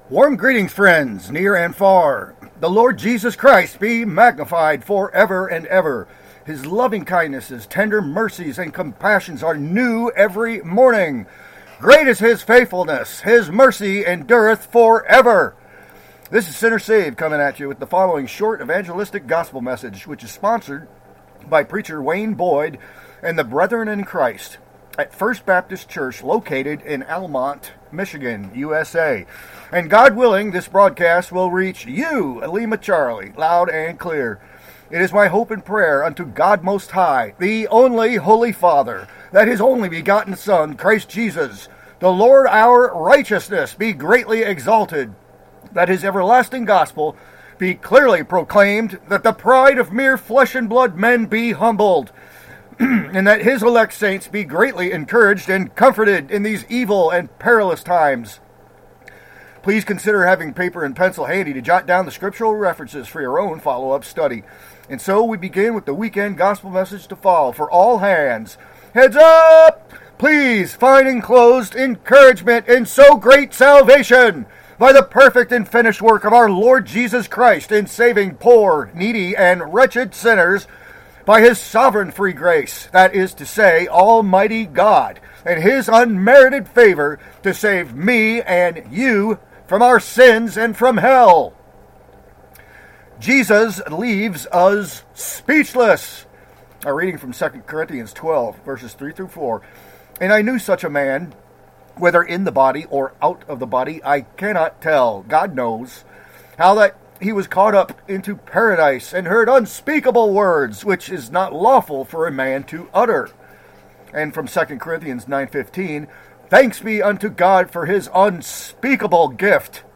Warm greetings, friends, near and far. The Lord Jesus Christ be magnified forever and ever. His loving kindnesses, tender mercies, and compassions are new every morning. Great is his faithfulness. His mercy endureth forever. This is Sinner Saved coming at you with the following short evangelistic gospel message, which is sponsored by preacher Wayne Boyd and the Brethren in Christ at First Baptist Church located in Almont, Michigan, USA. And God willing, this broadcast will reach you, Lima Charlie, loud and clear. It is my hope and prayer unto God Most High, the only Holy Father, that his only begotten Son, Christ Jesus, the Lord our righteousness, be greatly exalted, that his everlasting gospel be clearly proclaimed, that the pride of mere flesh and blood men be humbled, and that his elect saints be greatly encouraged and comforted in these evil and perilous times. Please consider having paper and pencil handy to jot down the scriptural references for your own follow-up study. And so we begin with the weekend gospel message to fall for all hands. Heads up! Please find enclosed encouragement in so great salvation by the perfect and finished work of our Lord Jesus Christ in saving poor, needy, and wretched sinners by his sovereign free grace, that is to say, Almighty God, and his unmerited favor to save me and you from our sins and from hell. Jesus leaves us speechless. A reading from 2 Corinthians 12, verses 3 through 4. And I knew such a man, whether in the body or out of the body, I cannot tell. God knows how that he was caught up into paradise and heard unspeakable words, which is not lawful for a man to utter. And from 2 Corinthians 9:15, thanks be unto God for his unspeakable gift.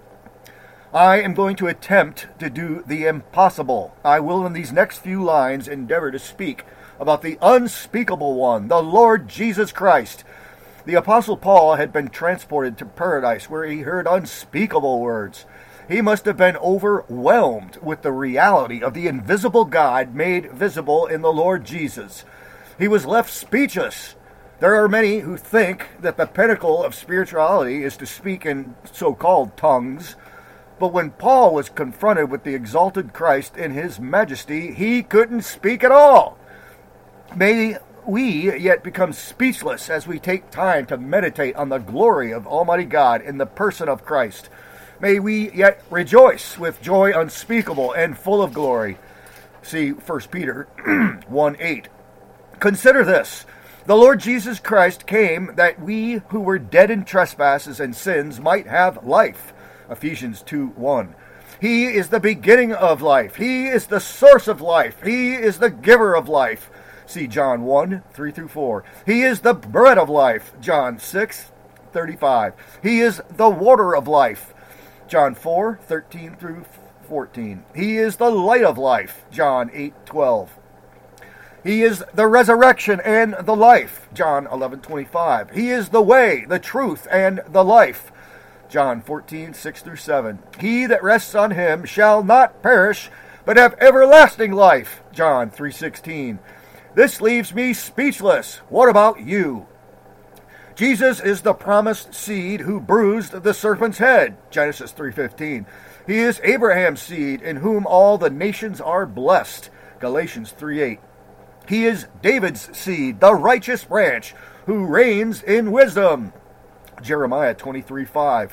I am going to attempt to do the impossible. I will in these next few lines endeavor to speak about the unspeakable one, the Lord Jesus Christ. The Apostle Paul had been transported to paradise where he heard unspeakable words. He must have been overwhelmed with the reality of the invisible God made visible in the Lord Jesus. He was left speechless. There are many who think that the pinnacle of spirituality is to speak in so-called tongues. But when Paul was confronted with the exalted Christ in his majesty, he couldn't speak at all. May we yet become speechless as we take time to meditate on the glory of Almighty God in the person of Christ. May we yet rejoice with joy unspeakable and full of glory. See 1 Peter 1:8. Consider this. The Lord Jesus Christ came that we who were dead in trespasses and sins might have life. Ephesians 2:1. He is the beginning of life. He is the source of life. He is the giver of life. See John 1:3 through 4. He is the bread of life. John 6:35. He is the water of life. John 4:13 through 14. He is the light of life. John 8:12. He is the resurrection and the life. John 11:25. He is the way, the truth, and the life. John 14:6 through 7. He that rests on him shall not perish, but have everlasting life. John 3:16. This leaves me speechless. What about you? Jesus is the promised seed who bruised the serpent's head. Genesis 3:15. He is Abraham's seed, in whom all the nations are blessed. Galatians 3:8. He is David's seed, the righteous branch, who reigns in wisdom. Jeremiah 23:5.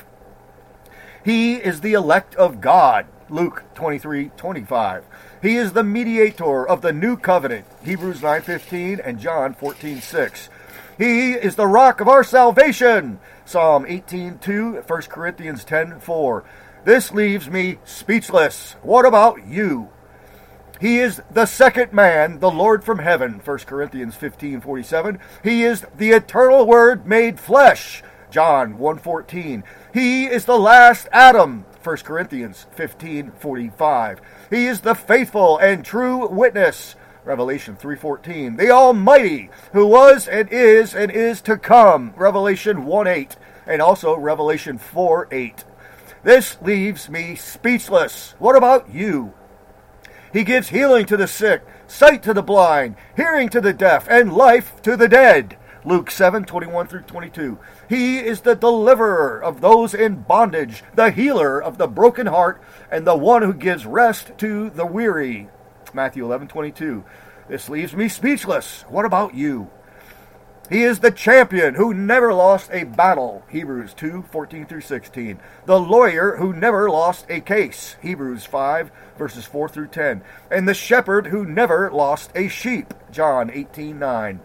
He is the elect of God. Luke 23:25. He is the mediator of the new covenant. Hebrews 9:15 and John 14:6. He is the rock of our salvation. Psalm 18:2, 1 Corinthians 10:4. This leaves me speechless. What about you? He is the second man, the Lord from heaven. 1 Corinthians 15:47. He is the eternal Word made flesh. John 1:14. He is the last Adam. 1 Corinthians 15:45. He is the faithful and true witness. Revelation 3:14. The Almighty, who was and is to come. Revelation 1:8. And also Revelation 4:8. This leaves me speechless. What about you? He gives healing to the sick, sight to the blind, hearing to the deaf, and life to the dead. Luke 7:21 through 22. He is the deliverer of those in bondage, the healer of the broken heart, and the one who gives rest to the weary. Matthew 11:22. This leaves me speechless. What about you? He is the champion who never lost a battle. Hebrews 2:14 through 16. The lawyer who never lost a case. Hebrews 5, verses 4 through 10. And the shepherd who never lost a sheep. John 18:9.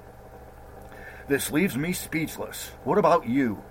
This leaves me speechless. What about you?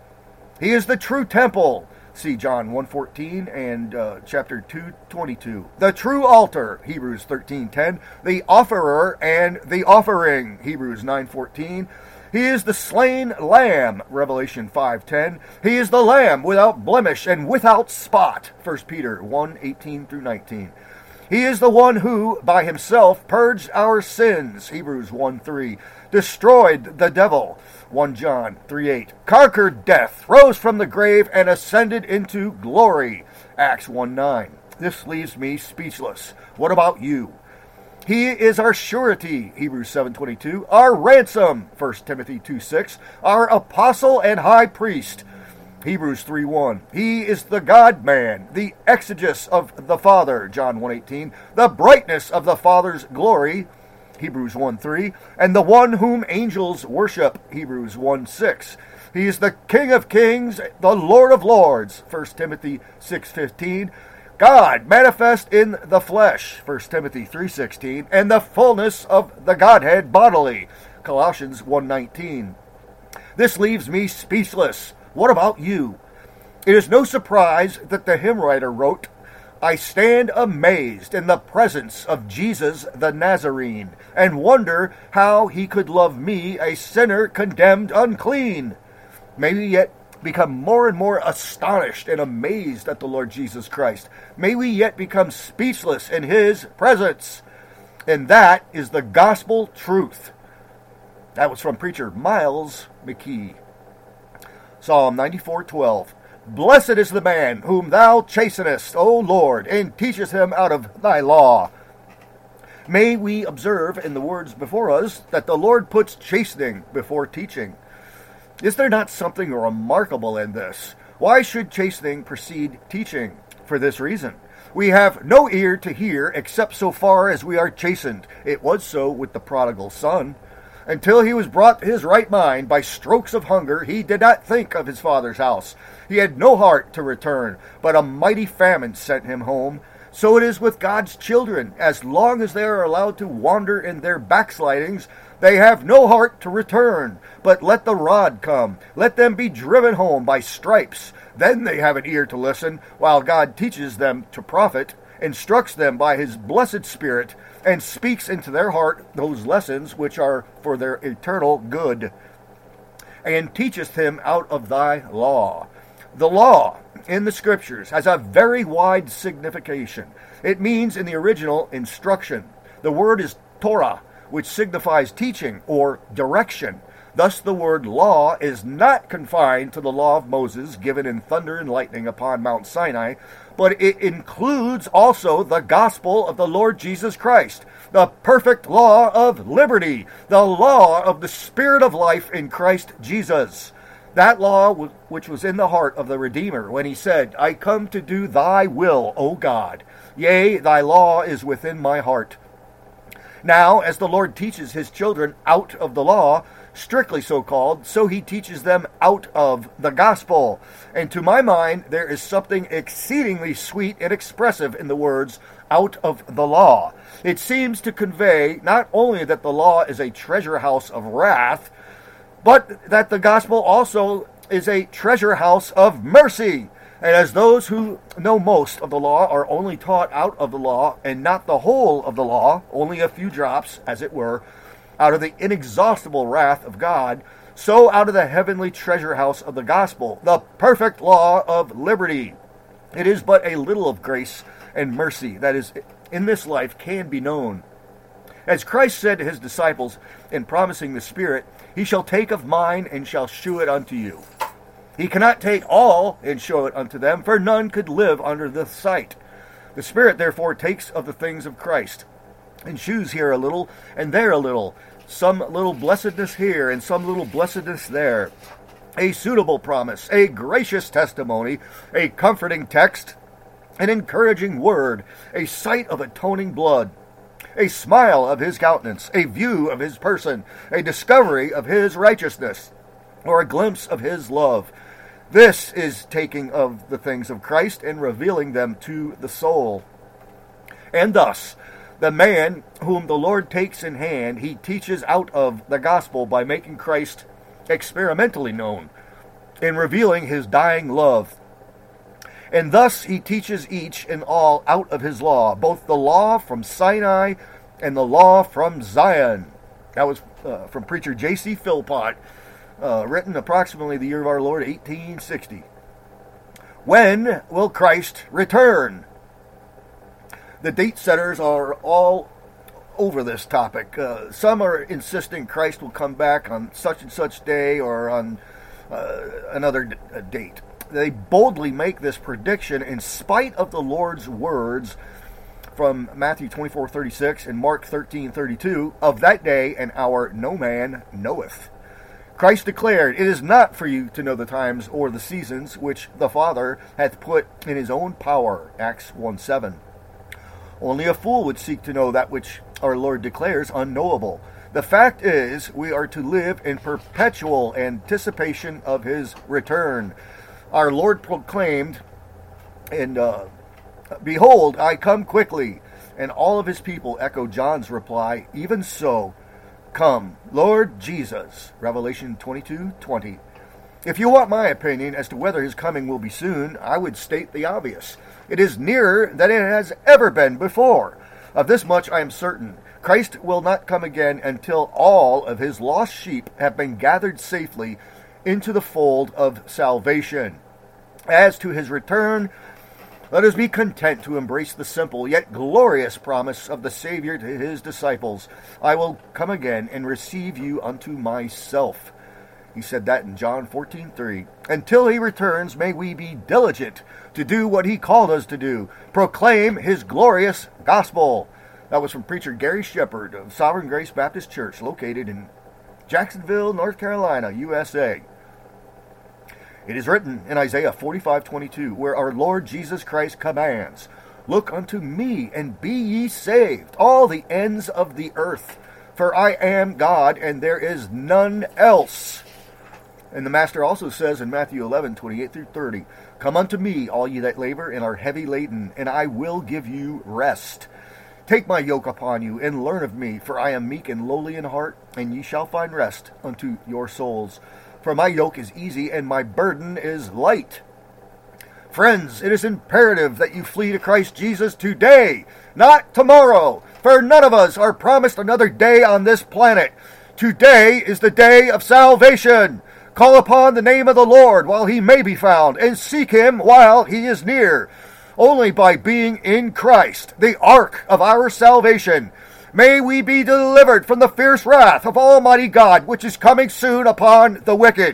He is the true temple. See John 1:14 and chapter 2:22. The true altar, Hebrews 13:10. The offerer and the offering, Hebrews 9:14. He is the slain lamb, Revelation 5:10. He is the lamb without blemish and without spot, 1 Peter 1:18 through 19. He is the one who, by himself, purged our sins, Hebrews 1:3. Destroyed the devil, 1 John 3:8. Conquered death, rose from the grave, and ascended into glory, Acts 1:9. This leaves me speechless. What about you? He is our surety, Hebrews 7:22. Our ransom, 1 Timothy 2:6. Our apostle and high priest, Hebrews 3:1. He is the God-man, the exegesis of the Father, John 1:18. The brightness of the Father's glory, Hebrews 1:3, and the one whom angels worship, Hebrews 1:6. He is the King of kings, the Lord of lords, 1 Timothy 6:15. God manifest in the flesh, 1 Timothy 3:16, and the fullness of the Godhead bodily, Colossians 1:19. This leaves me speechless. What about you? It is no surprise that the hymn writer wrote, I stand amazed in the presence of Jesus the Nazarene, and wonder how he could love me, a sinner condemned unclean. May we yet become more and more astonished and amazed at the Lord Jesus Christ. May we yet become speechless in his presence. And that is the gospel truth. That was from preacher Miles McKee. Psalm 94:12. Blessed is the man whom thou chastenest, O Lord, and teachest him out of thy law. May we observe in the words before us that the Lord puts chastening before teaching. Is there not something remarkable in this? Why should chastening precede teaching? For this reason. We have no ear to hear except so far as we are chastened. It was so with the prodigal son. Until he was brought to his right mind by strokes of hunger, he did not think of his father's house. He had no heart to return, but a mighty famine sent him home. So it is with God's children. As long as they are allowed to wander in their backslidings, they have no heart to return. But let the rod come. Let them be driven home by stripes. Then they have an ear to listen, while God teaches them to profit, instructs them by his blessed Spirit, and speaks into their heart those lessons which are for their eternal good, and teacheth him out of thy law. The law in the Scriptures has a very wide signification. It means in the original instruction. The word is Torah, which signifies teaching or direction. Thus the word law is not confined to the law of Moses given in thunder and lightning upon Mount Sinai, but it includes also the gospel of the Lord Jesus Christ, the perfect law of liberty, the law of the Spirit of life in Christ Jesus. That law which was in the heart of the Redeemer when he said, I come to do thy will, O God. Yea, thy law is within my heart. Now, as the Lord teaches his children out of the law, strictly so called, so he teaches them out of the gospel. And to my mind, there is something exceedingly sweet and expressive in the words, out of the law. It seems to convey not only that the law is a treasure house of wrath, but that the gospel also is a treasure house of mercy. And as those who know most of the law are only taught out of the law, and not the whole of the law, only a few drops, as it were, out of the inexhaustible wrath of God, so out of the heavenly treasure house of the gospel, the perfect law of liberty. It is but a little of grace and mercy that is in this life can be known. As Christ said to his disciples in promising the Spirit, he shall take of mine and shall shew it unto you. He cannot take all and show it unto them, for none could live under the sight. The Spirit therefore takes of the things of Christ, and shews here a little, and there a little. some little blessedness here and some little blessedness there, a suitable promise, a gracious testimony, a comforting text, an encouraging word, a sight of atoning blood, a smile of his countenance, a view of his person, a discovery of his righteousness, or a glimpse of his love. This is taking of the things of Christ and revealing them to the soul. And thus, the man whom the Lord takes in hand, he teaches out of the gospel by making Christ experimentally known, in revealing his dying love. And thus he teaches each and all out of his law, both the law from Sinai and the law from Zion. That was from preacher J.C. Philpott, written approximately the year of our Lord, 1860. When will Christ return? The date setters are all over this topic. Some are insisting Christ will come back on such and such day or on another date. They boldly make this prediction in spite of the Lord's words from Matthew 24:36 and Mark 13:32, of that day and hour no man knoweth. Christ declared, it is not for you to know the times or the seasons which the Father hath put in his own power. Acts 1:7. Only a fool would seek to know that which our Lord declares unknowable. The fact is, we are to live in perpetual anticipation of his return. Our Lord proclaimed, and behold, I come quickly. And all of his people echo John's reply, even so, come, Lord Jesus. Revelation 22:20. If you want my opinion as to whether his coming will be soon, I would state the obvious. It is nearer than it has ever been before. Of this much I am certain. Christ will not come again until all of his lost sheep have been gathered safely into the fold of salvation. As to his return, let us be content to embrace the simple yet glorious promise of the Savior to his disciples. I will come again and receive you unto myself. He said that in John 14:3. Until he returns, may we be diligent to do what he called us to do, proclaim his glorious gospel. That was from preacher Gary Shepard of Sovereign Grace Baptist Church, located in Jacksonville, North Carolina, USA. It is written in Isaiah 45:22, where our Lord Jesus Christ commands, look unto me and be ye saved, all the ends of the earth, for I am God and there is none else. And the Master also says in Matthew 11:28-30, come unto me, all ye that labor and are heavy laden, and I will give you rest. Take my yoke upon you, and learn of me, for I am meek and lowly in heart, and ye shall find rest unto your souls. For my yoke is easy, and my burden is light. Friends, it is imperative that you flee to Christ Jesus today, not tomorrow, for none of us are promised another day on this planet. Today is the day of salvation. Call upon the name of the Lord while he may be found, and seek him while he is near. Only by being in Christ, the ark of our salvation, may we be delivered from the fierce wrath of Almighty God, which is coming soon upon the wicked.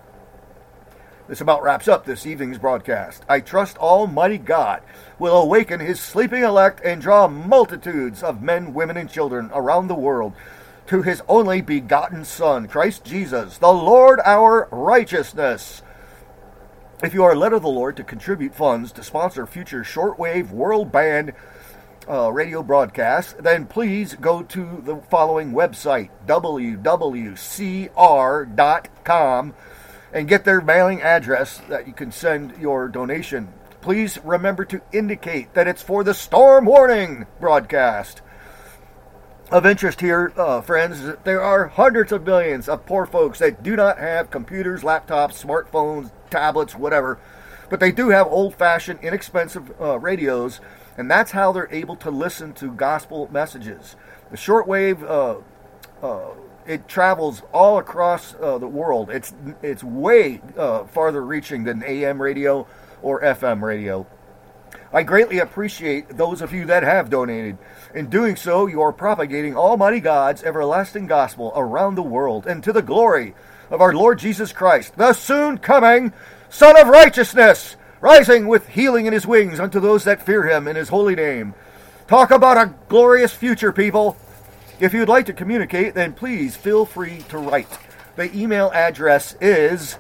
This about wraps up this evening's broadcast. I trust Almighty God will awaken his sleeping elect and draw multitudes of men, women, and children around the world to his only begotten Son, Christ Jesus, the Lord our righteousness. If you are led of the Lord to contribute funds to sponsor future shortwave world band radio broadcasts, then please go to the following website, www.cr.com, and get their mailing address that you can send your donation. Please remember to indicate that it's for the storm warning broadcast. Of interest here, friends, is that there are hundreds of millions of poor folks that do not have computers, laptops, smartphones, tablets, whatever, but they do have old-fashioned, inexpensive radios, and that's how they're able to listen to gospel messages. The shortwave, it travels all across the world. It's way farther reaching than AM radio or FM radio. I greatly appreciate those of you that have donated. In doing so, you are propagating Almighty God's everlasting gospel around the world, and to the glory of our Lord Jesus Christ, the soon coming Son of Righteousness, rising with healing in his wings unto those that fear him in his holy name. Talk about a glorious future, people. If you'd like to communicate, then please feel free to write. The email address is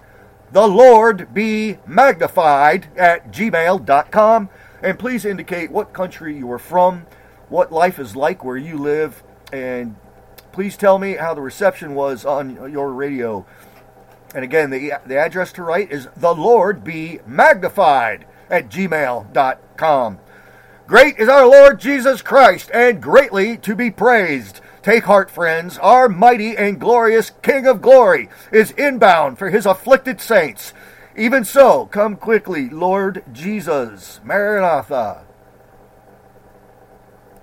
thelordbemagnified@gmail.com. And please indicate what country you are from, what life is like where you live, and please tell me how the reception was on your radio. And again, the address to write is thelordbemagnified@gmail.com. Great is our Lord Jesus Christ, and greatly to be praised. Take heart, friends. Our mighty and glorious King of glory is inbound for his afflicted saints. Even so, come quickly, Lord Jesus. Maranatha.